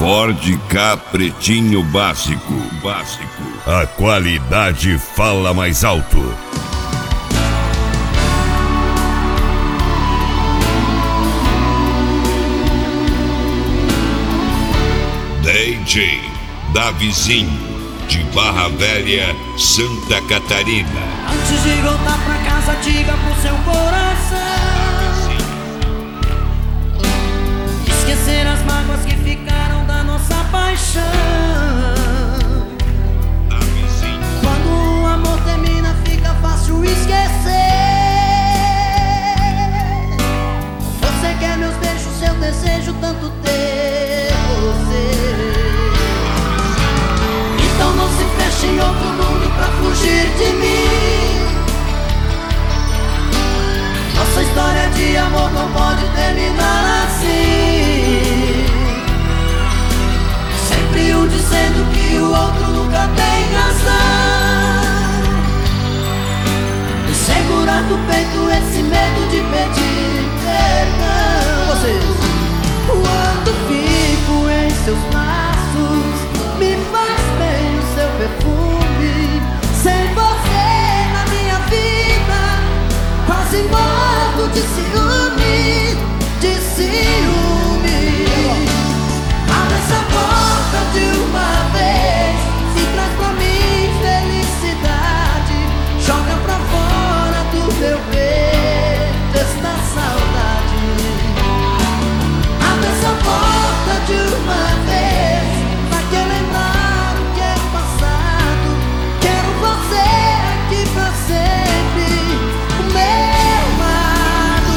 Ford Ka Pretinho Básico. A qualidade fala mais alto. DJ Davizinho, de Barra Velha, Santa Catarina. Antes de voltar pra casa, diga pro seu coração esquecer as mágoas que ficaram da nossa paixão. Quando o amor termina, fica fácil esquecer. Você quer meus beijos, seu desejo tanto ter você. Então não se feche em outro mundo pra fugir de mim. Nossa história de amor não pode terminar assim. Sempre um dizendo que o outro nunca tem razão. E segurar no peito esse medo de pedir perdão. Vocês, quando fico em seus braços, me faz bem o seu perfume. Sem você na minha vida, quase morro de ciúme, de ciúme. Abre essa porta de uma vez, se traz pra mim felicidade. Joga pra fora do meu peito esta saudade. Abre essa porta de uma vez, pra que lembrar o que é passado. Quero você aqui pra sempre, o meu amado.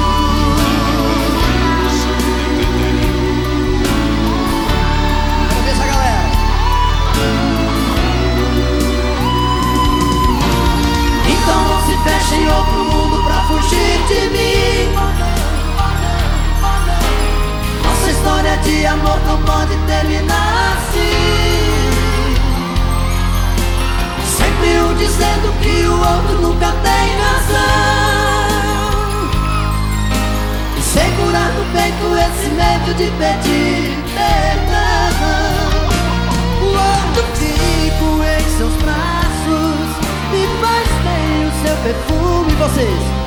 Quero ver essa galera. Então não se feche em outro mundo pra fugir de mim. Nossa história de amor não pode terminar assim. Sempre um dizendo que o outro nunca tem razão. E segurar no peito esse medo de pedir perdão. Quando fico em seus braços, me faz bem o seu perfume. Vocês,